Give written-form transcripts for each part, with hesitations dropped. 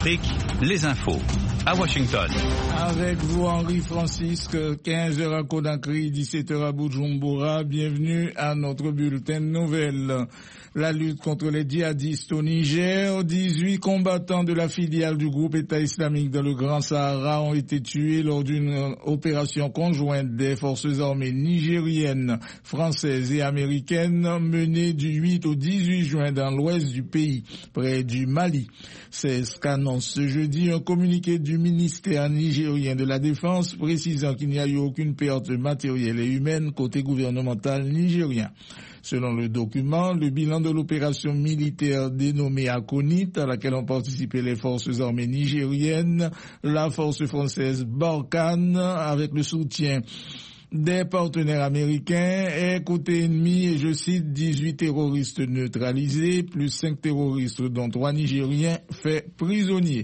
Les infos à Washington. Avec vous, Henri Francisque, 15h à Conakry, 17h à Bujumbura. Bienvenue à notre bulletin de nouvelles. La lutte contre les djihadistes au Niger. 18 combattants de la filiale du groupe État islamique dans le Grand Sahara ont été tués lors d'une opération conjointe des forces armées nigériennes, françaises et américaines menée du 8 au 18 juin dans l'ouest du pays, près du Mali. C'est ce qu'annonce ce jeudi un communiqué du ministère nigérien de la Défense précisant qu'il n'y a eu aucune perte matérielle et humaine côté gouvernemental nigérien. Selon le document, le bilan de l'opération militaire dénommée Akonit, à laquelle ont participé les forces armées nigériennes, la force française Barkhane, avec le soutien des partenaires américains, est côté ennemi, et je cite, 18 terroristes neutralisés, plus 5 terroristes dont 3 Nigériens faits prisonniers.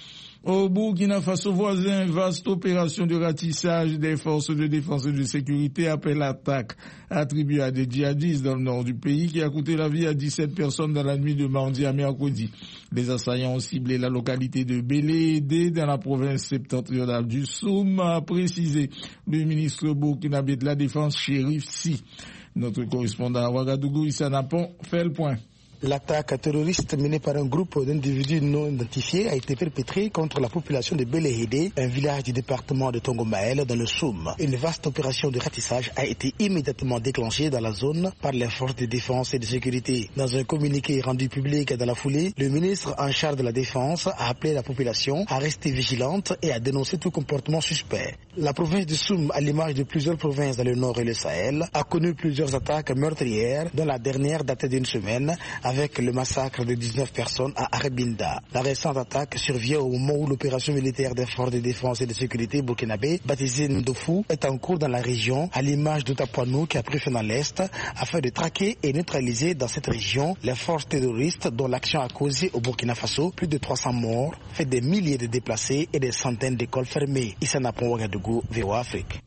Au Burkina Faso voisin, vaste opération de ratissage des forces de défense et de sécurité après l'attaque attribuée à des djihadistes dans le nord du pays qui a coûté la vie à 17 personnes dans la nuit de mardi à mercredi. Les assaillants ont ciblé la localité de Bélédé dans la province septentrionale du Soum, a précisé le ministre burkinabé de la Défense, Chérif Si. Notre correspondant à Ouagadougou, Issa Napon, fait le point. L'attaque terroriste menée par un groupe d'individus non identifiés a été perpétrée contre la population de Bélédé, un village du département de Tongomaël dans le Soum. Une vaste opération de ratissage a été immédiatement déclenchée dans la zone par les forces de défense et de sécurité. Dans un communiqué rendu public dans la foulée, le ministre en charge de la Défense a appelé la population à rester vigilante et à dénoncer tout comportement suspect. La province du Soum, à l'image de plusieurs provinces dans le nord et le Sahel, a connu plusieurs attaques meurtrières, dont la dernière datait d'une semaine, avec le massacre de 19 personnes à Arbinda. La récente attaque survient au moment où l'opération militaire des forces de défense et de sécurité burkinabé, baptisée Ndofu, est en cours dans la région, à l'image d'Otapoinou qui a pris fin dans l'Est, afin de traquer et neutraliser dans cette région les forces terroristes dont l'action a causé au Burkina Faso plus de 300 morts, fait des milliers de déplacés et des centaines d'écoles fermées. Issa Napon, Ouagadougou, VOA Afrique.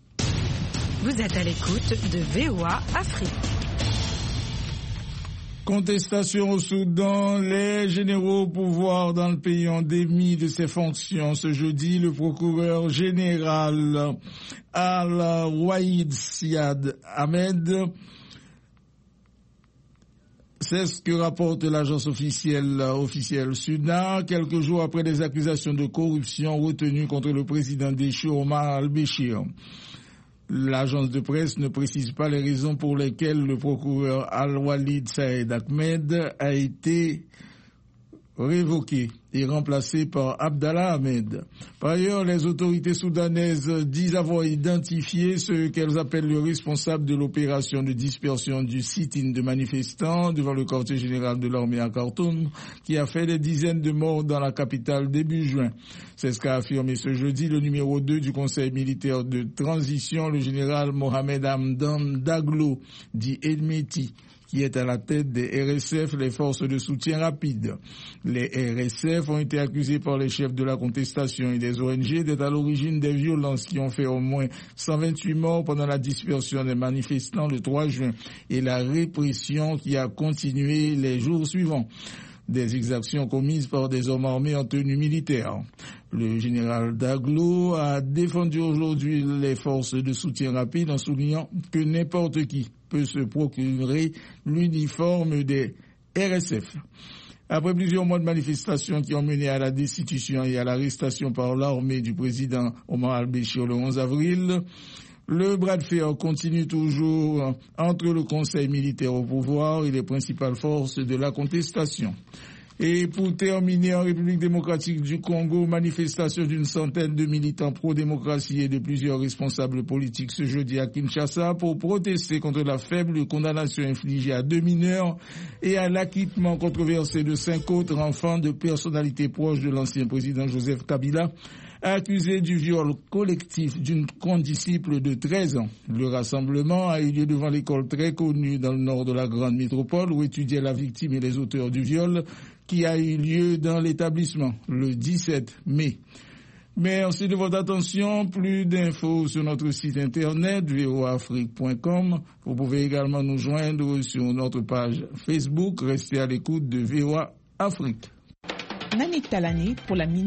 Vous êtes à l'écoute de VOA Afrique. Contestation au Soudan, les généraux au pouvoir dans le pays ont démis de ses fonctions. Ce jeudi, le procureur général Al-Wahid Siad Ahmed, c'est ce que rapporte l'agence officielle SUNA, quelques jours après des accusations de corruption retenues contre le président déchu Omar al-Béchir. L'agence de presse ne précise pas les raisons pour lesquelles le procureur Al-Walid Saïd Ahmed a été révoqué et remplacé par Abdallah Ahmed. Par ailleurs, les autorités soudanaises disent avoir identifié ce qu'elles appellent le responsable de l'opération de dispersion du sit-in de manifestants devant le quartier général de l'armée à Khartoum, qui a fait des dizaines de morts dans la capitale début juin. C'est ce qu'a affirmé ce jeudi le numéro 2 du Conseil militaire de transition, le général Mohamed Hamdan Daglo, dit Elmeti, qui est à la tête des RSF, les forces de soutien rapide. Les RSF ont été accusés par les chefs de la contestation et des ONG d'être à l'origine des violences qui ont fait au moins 128 morts pendant la dispersion des manifestants le 3 juin et la répression qui a continué les jours suivants. Des exactions commises par des hommes armés en tenue militaire. Le général Daglo a défendu aujourd'hui les forces de soutien rapide en soulignant que n'importe qui peut se procurer l'uniforme des RSF. Après plusieurs mois de manifestations qui ont mené à la destitution et à l'arrestation par l'armée du président Omar al-Béchir le 11 avril, le bras de fer continue toujours entre le Conseil militaire au pouvoir et les principales forces de la contestation. Et pour terminer, en République démocratique du Congo, manifestation d'une centaine de militants pro-démocratie et de plusieurs responsables politiques ce jeudi à Kinshasa pour protester contre la faible condamnation infligée à 2 mineurs et à l'acquittement controversé de 5 autres enfants de personnalités proches de l'ancien président Joseph Kabila, accusé du viol collectif d'une condisciple de 13 ans. Le rassemblement a eu lieu devant l'école très connue dans le nord de la grande métropole où étudiaient la victime et les auteurs du viol qui a eu lieu dans l'établissement le 17 mai. Merci de votre attention. Plus d'infos sur notre site internet voaafrique.com. Vous pouvez également nous joindre sur notre page Facebook. Restez à l'écoute de VOA Afrique. Nani Talani pour la